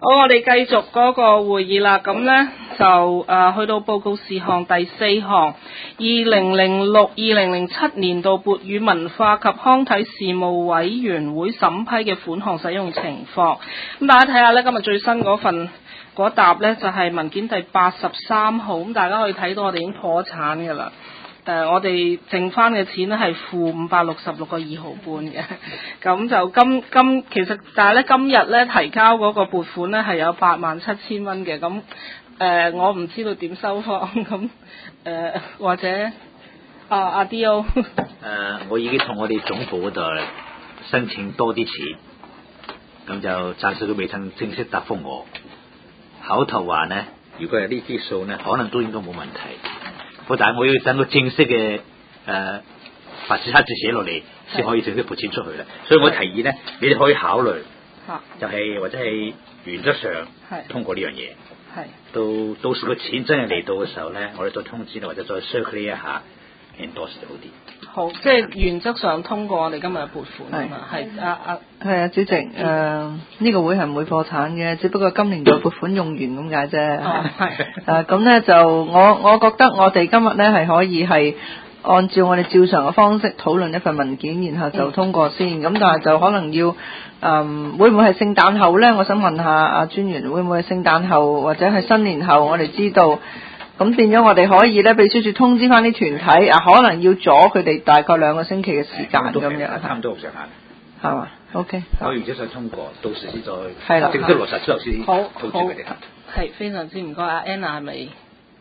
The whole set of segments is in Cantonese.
好，我哋繼續嗰個會議啦。咁呢，就去到報告事項第4項，2006-2007年度撥予文化及康體事務委員會審批嘅款項使用情況。咁大家睇下呢，今日最新嗰份嗰沓呢，就係文件第83號。咁大家可以睇到我哋已經破產㗎啦。我哋剩翻嘅錢咧係負566個2毫半嘅，咁就其實，但係咧今日咧提交嗰個撥款咧係有87000蚊嘅，咁我唔知道點收貨，咁或者阿 D.O. 我已經同我哋總部嗰度申請多啲錢，咁就暫時都未曾正式答覆我。口頭話呢，如果係呢啲數呢，可能都應該冇問題。但係我要等個正式嘅白紙黑字寫落嚟，先可以正式撥錢出去啦。所以我提議呢，你哋可以考慮，就係或者係原則上通過呢樣嘢。到時個錢真係嚟到嘅時候呢，我哋再通知或者再 circulate 一下 endorse 好啲。 好，即係原則上通過我哋今日嘅撥款啊嘛， 係啊，主席，呢個會係唔會破產嘅，只不過今年度撥款用完咁解啫。咁呢就我覺得我哋今日呢係可以係按照我哋照常嘅方式討論一份文件，然後就通過先。咁但係就可能要會唔會係聖誕後呢？我想問下阿專員，會唔會係聖誕後或者係新年後？我哋知道。咁變咗我哋可以咧，秘書處通知翻啲團體可能要阻佢哋大概2個星期嘅時間咁樣， 差唔多好上下， 係嘛 ？OK， 我原則上通過，到時先再正式落實之後先通知佢哋。 係非常之唔該，阿 Anna 係咪？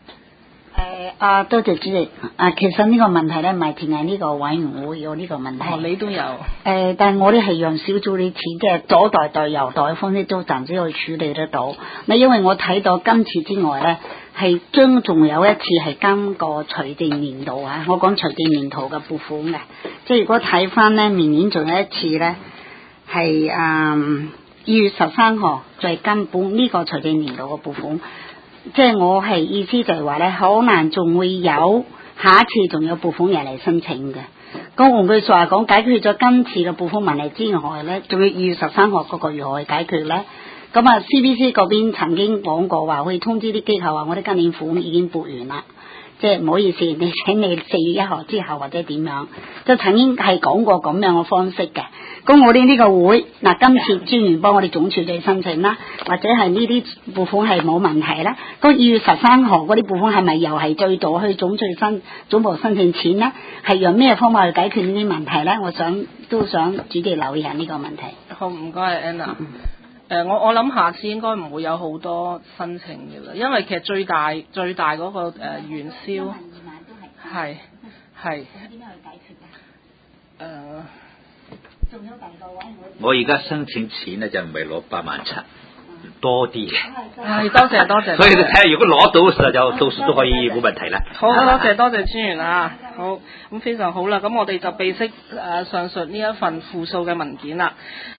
多謝主席。其實呢個問題咧，唔係淨係呢個委員會有呢個問題。 你都有。 但係我哋係用小組啲錢，即係左袋袋右袋嘅方式都暫時可以處理得到。因為我睇到今次之外咧，係仲有一次係今個財政年度我講財政年度嘅撥款嘅。即係如果睇翻咧，明年仲有一次咧，係2月13號，就係根本呢個財政年度嘅撥款。即係我係意思就係話咧，可能仲會有下一次仲有撥款人嚟申請嘅。咁換句說話講，解決咗今次嘅撥款問題之外咧，仲要2月13號嗰個如何去解決咧？咁CBC 嗰邊曾經講過話，會通知啲機構話，我哋今年款已經撥完啦。即係唔好意思，你請你4月1號之後或者點樣，就曾經係講過咁樣嘅方式嘅。咁我哋呢個會今次專員幫我哋總署去申請啦，或者係呢啲撥款係冇問題啦。咁2月13號嗰啲撥款係咪又係再度去總部申請錢呢？係用咩方法去解決呢啲問題呢？我都想主席留意下呢個問題。 好，唔該 Anna。我諗下次應該唔會有好多申請嘅啦，因為其實最大嗰個元宵係。咁點樣去解決嘅？仲有第二個位我而家申請錢咧就唔係攞87000，多啲嘅。 係多謝。 所以你睇下，如果攞到嘅時候就到時都可以冇問題啦。 好，多謝專員啊。好，咁非常好啦。咁我哋就備悉上述呢一份附數嘅文件啦。